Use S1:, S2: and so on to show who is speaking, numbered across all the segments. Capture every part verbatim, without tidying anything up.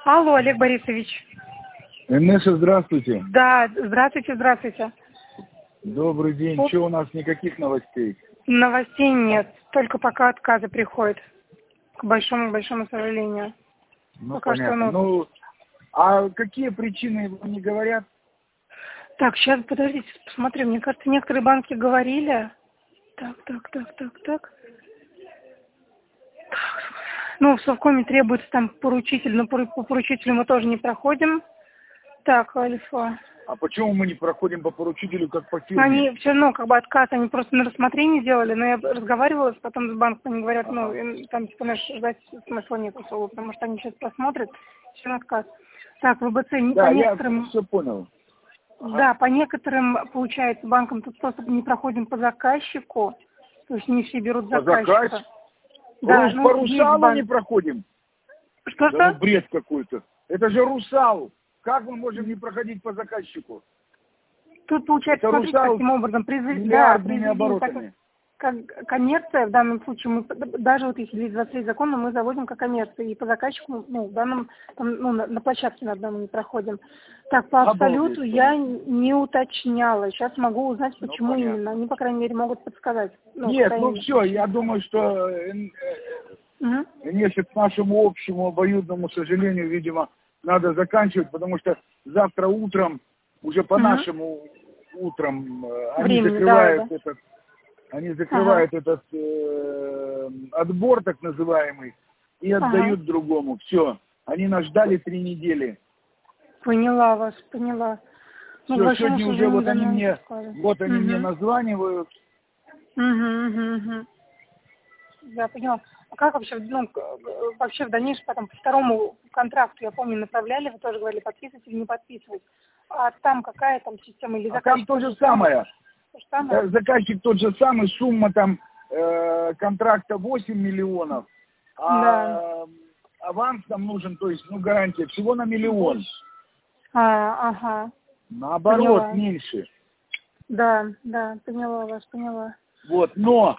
S1: Алло, Олег Борисович.
S2: Инесса, здравствуйте.
S1: Да, здравствуйте, здравствуйте.
S2: Добрый день. Вот. Что у нас никаких новостей?
S1: Новостей нет, только пока отказы приходят. К большому-большому сожалению.
S2: Ну,
S1: пока
S2: понятно.
S1: Что, ну...
S2: ну, а какие причины вам не говорят?
S1: Так, сейчас, подождите, посмотрю. Мне кажется, некоторые банки говорили. Так, так, так, так, так. Ну, в Совкоме требуется там поручитель, но по поручителю мы тоже не проходим. Так, Альфа.
S2: А почему мы не проходим по поручителю, как по фирме?
S1: Они все равно как бы отказ, они просто на рассмотрение делали, но я разговаривала потом с банком, они говорят, ага. ну, там типа наш ждать смысла нет особо, потому что они сейчас посмотрят, все на отказ. Так, ВБЦ
S2: да,
S1: по некоторым...
S2: я все понял. Ага.
S1: Да, по некоторым, получается, банкам тут просто не проходим по заказчику, то есть не все берут
S2: по
S1: заказчика.
S2: Заказ?
S1: Да,
S2: Рус,
S1: ну,
S2: по Русалу
S1: банк...
S2: не проходим?
S1: Что-что?
S2: Да, ну, бред какой-то. Это же Русал. Как мы можем не проходить по заказчику?
S1: Тут получается,
S2: это
S1: смотрите,
S2: Русал
S1: каким образом, при, да, при
S2: оборотами.
S1: Как коммерция, в данном случае, мы, даже вот если двадцать три закона, мы заводим как коммерция, и по заказчику, ну, в данном, там, ну, на, на площадке на данном не проходим. Так, по абсолюту я не уточняла, сейчас могу узнать, почему ну, именно, они, по крайней мере, могут подсказать. Ну,
S2: Нет, ну все, я думаю, что угу. Если к нашему общему обоюдному сожалению, видимо, надо заканчивать, потому что завтра утром, уже по угу. нашему утром, они Времени, закрывают да, этот... Они закрывают ага. этот э, отбор, так называемый, и отдают ага. другому. Все. Они нас ждали три недели.
S1: Поняла вас, поняла.
S2: Все, ну, сегодня уже вот они мне, вот они угу. мне названивают.
S1: Угу, угу, угу. Я поняла. А как вообще, ну, вообще в дальнейшем, потом, по второму контракту, я помню, направляли, вы тоже говорили, подписывать или не подписывать. А там какая там система? Или
S2: а там то же самое. Да, заказчик тот же самый, сумма там э, контракта восемь миллионов, а да. аванс нам нужен, то есть, ну, гарантия всего на миллион.
S1: А, ага.
S2: Наоборот, поняла. Меньше.
S1: Да, да, поняла вас, поняла.
S2: Вот, но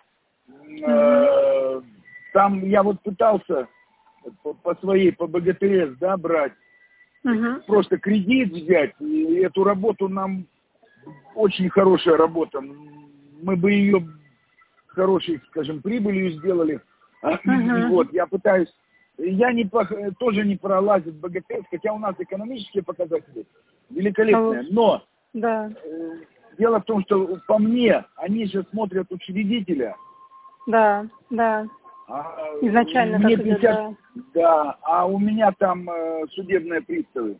S2: э, угу. там я вот пытался по, по своей, по БГТС, да, брать, угу. просто кредит взять, и эту работу нам... Очень хорошая работа. Мы бы ее хорошей, скажем, прибылью сделали. Uh-huh. Вот, я пытаюсь... Я не, тоже не пролазит БГТС, хотя у нас экономические показатели великолепные. Но
S1: да.
S2: э, дело в том, что по мне, они же смотрят учредителя.
S1: Да, да.
S2: А
S1: изначально
S2: мне
S1: так
S2: пятьдесят,
S1: идет, да.
S2: да, а у меня там э, судебные приставы.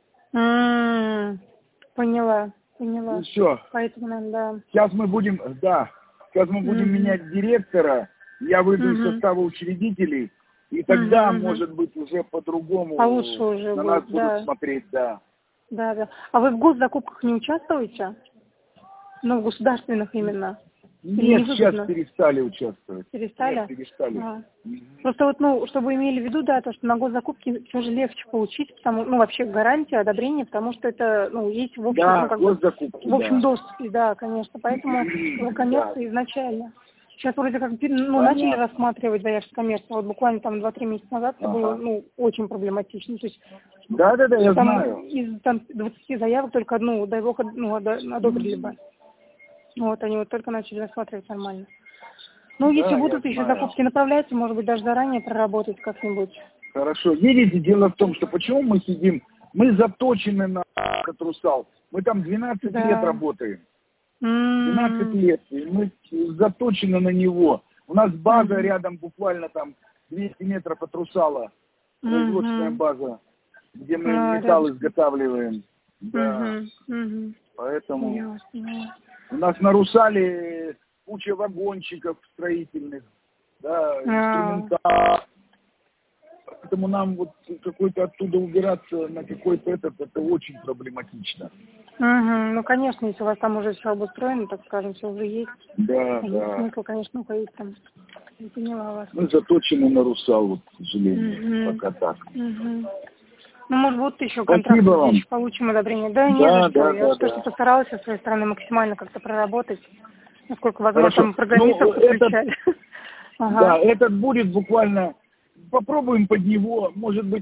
S1: Mm, поняла. Поняла.
S2: И все.
S1: Поэтому нам, да.
S2: Сейчас мы будем, да, сейчас мы будем mm-hmm. менять директора, я выйду mm-hmm. из состава учредителей, и тогда, mm-hmm. может быть, уже по-другому
S1: а лучше уже
S2: на
S1: будет,
S2: нас
S1: да.
S2: будут смотреть, да.
S1: Да, да. А вы в госзакупках не участвуете? Ну, в государственных именно?
S2: Нет, не сейчас перестали участвовать.
S1: Перестали?
S2: Нет, перестали.
S1: А. Mm-hmm. Просто вот, ну, чтобы вы имели в виду, да, то, что на госзакупке все же легче получить, потому, ну, вообще гарантия, одобрение, потому что это, ну, есть в общем,
S2: да,
S1: ну, как
S2: госзакупки,
S1: бы, в общем
S2: да.
S1: доступе, да, конечно. Поэтому mm-hmm. коммерция да. изначально. Сейчас вроде как, ну, Понятно. начали рассматривать заявки коммерции. Вот буквально там два-три месяца назад ага. это было, ну, очень проблематично. То есть,
S2: да, да, да, я
S1: там,
S2: знаю.
S1: Из там, двадцати заявок только одну, дай бог, ну, одобрили бы. Вот, они вот только начали рассматривать нормально. Ну, да, если будут еще знаю. закупки направляться, может быть, даже заранее проработать как-нибудь.
S2: Хорошо. Видите, дело в том, что почему мы сидим, мы заточены на этот Русал. Мы там двенадцать да. лет работаем. двенадцать mm-hmm. лет. И мы заточены на него. У нас база mm-hmm. рядом, буквально там двести метров от Русала. Производственная mm-hmm. база, где мы ah, металл рядом. изготавливаем. Да. Mm-hmm. Mm-hmm. Поэтому... Mm-hmm. У нас на Русале куча вагончиков строительных, да, инструментов. Поэтому нам вот какой-то оттуда убираться на какой-то этот, это очень проблематично.
S1: Угу. Ну, конечно, если у вас там уже все обустроено, так скажем, все уже есть.
S2: Да,
S1: есть
S2: да.
S1: смысл, конечно, уходить там. Не поняла вас.
S2: Мы заточены на Русал, вот, к сожалению, угу. пока так.
S1: Угу. Ну, может, вот еще контракт, еще получим одобрение. Да, не да, за что. Да, Я да, что, да. постаралась со своей стороны максимально как-то проработать, насколько возможно, Хорошо. там программистов ну, подключали.
S2: Ага. Да, этот будет буквально, попробуем под него, может быть,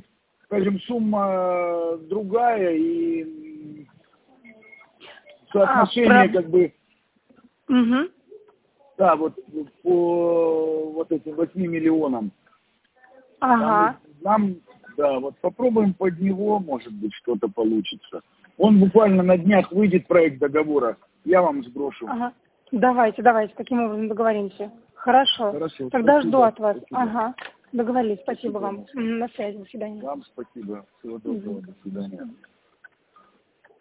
S2: скажем, сумма другая и соотношение, а, как бы,
S1: угу.
S2: да, вот по вот этим восьми миллионам.
S1: Ага.
S2: Нам, нам, да, вот попробуем под него, может быть, что-то получится. Он буквально на днях выйдет, проект договора, я вам сброшу.
S1: Ага. Давайте, давайте, таким образом договоримся. Хорошо.
S2: Хорошо.
S1: Тогда
S2: Спасибо.
S1: жду от вас.
S2: Спасибо.
S1: Ага. Договорились. Спасибо,
S2: Спасибо
S1: вам. На связи. До свидания.
S2: Вам спасибо. Всего доброго. Угу. До свидания.